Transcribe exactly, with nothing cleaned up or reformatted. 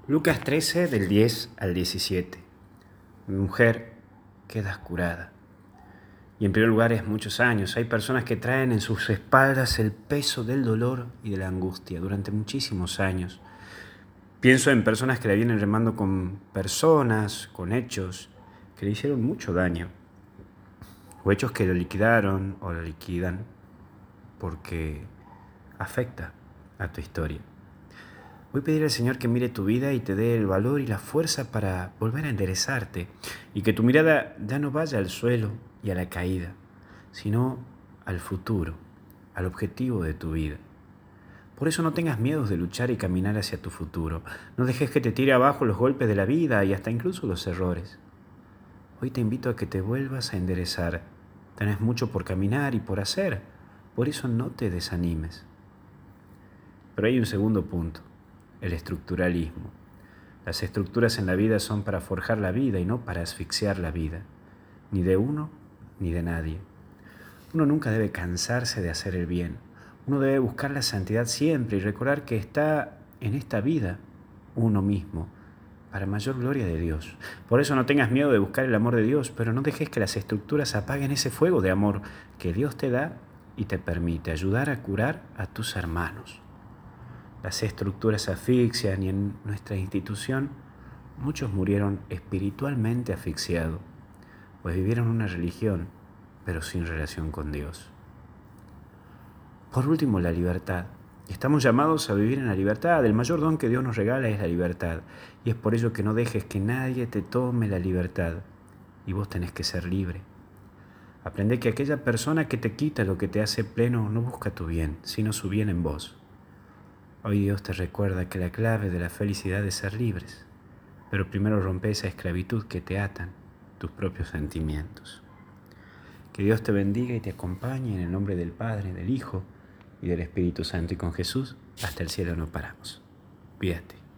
Lucas trece, del diez al diecisiete. Mi mujer queda curada. Y en primer lugar es muchos años. Hay personas que traen en sus espaldas el peso del dolor y de la angustia durante muchísimos años. Pienso en personas que la vienen remando con personas, con hechos que le hicieron mucho daño. O hechos que lo liquidaron o lo liquidan porque afecta a tu historia. Voy a pedir al Señor que mire tu vida y te dé el valor y la fuerza para volver a enderezarte y que tu mirada ya no vaya al suelo y a la caída, sino al futuro, al objetivo de tu vida. Por eso no tengas miedo de luchar y caminar hacia tu futuro. No dejes que te tire abajo los golpes de la vida y hasta incluso los errores. Hoy te invito a que te vuelvas a enderezar. Tenés mucho por caminar y por hacer, por eso no te desanimes. Pero hay un segundo punto. El estructuralismo. Las estructuras en la vida son para forjar la vida y no para asfixiar la vida, ni de uno ni de nadie. Uno nunca debe cansarse de hacer el bien. Uno debe buscar la santidad siempre y recordar que está en esta vida uno mismo, para mayor gloria de Dios. Por eso no tengas miedo de buscar el amor de Dios, pero no dejes que las estructuras apaguen ese fuego de amor que Dios te da y te permite ayudar a curar a tus hermanos. Las estructuras asfixian y en nuestra institución muchos murieron espiritualmente asfixiados, pues vivieron una religión, pero sin relación con Dios. Por último, la libertad. Estamos llamados a vivir en la libertad. El mayor don que Dios nos regala es la libertad. Y es por ello que no dejes que nadie te tome la libertad. Y vos tenés que ser libre. Aprende que aquella persona que te quita lo que te hace pleno no busca tu bien, sino su bien en vos. Hoy Dios te recuerda que la clave de la felicidad es ser libres, pero primero rompe esa esclavitud que te atan tus propios sentimientos. Que Dios te bendiga y te acompañe en el nombre del Padre, del Hijo y del Espíritu Santo, y con Jesús hasta el cielo no paramos. Cuídate.